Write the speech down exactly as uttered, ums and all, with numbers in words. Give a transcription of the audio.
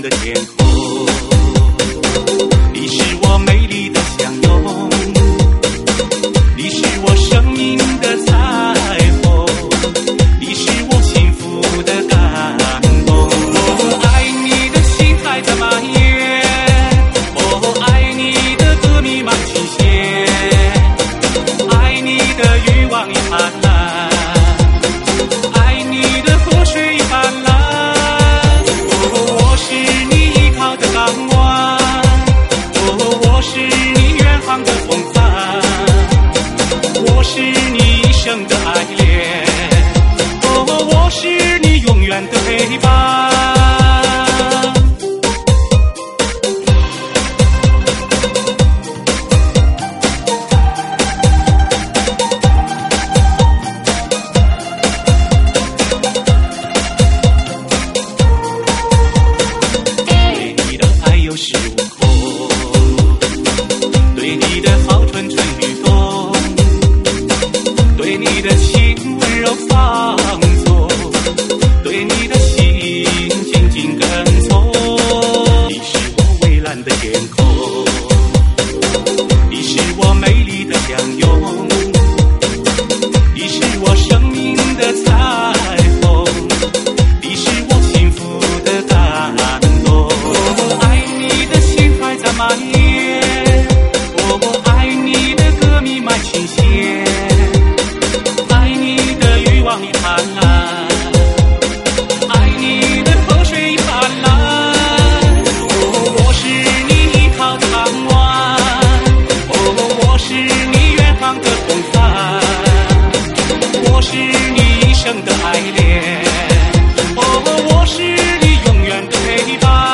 的天空，你是我美丽的相拥，你是我生命的彩虹，你是我幸福的感动。哦，爱你的心还在蔓延，哦，爱你的歌弥漫琴弦，爱你的欲望已泛滥，爱你的河水已泛滥。我是你依靠的港湾，哦，我是你远航的风帆，我是你一生的爱恋，哦，我是你永远的陪伴。有恃无恐，对你的好蠢蠢欲动，对你的情温柔放纵，对你的心紧紧跟从。你是我蔚蓝的天空，你是我美丽的相拥，你是我生命的彩虹，你是我幸福的感动。蔓延，我爱你的歌弥漫琴弦，爱你的欲望已泛滥，爱你的河水已泛滥。哦，我是你依靠的港湾，哦，我是你远航的风帆，我是你一生的爱恋，哦，我是你永远的陪伴。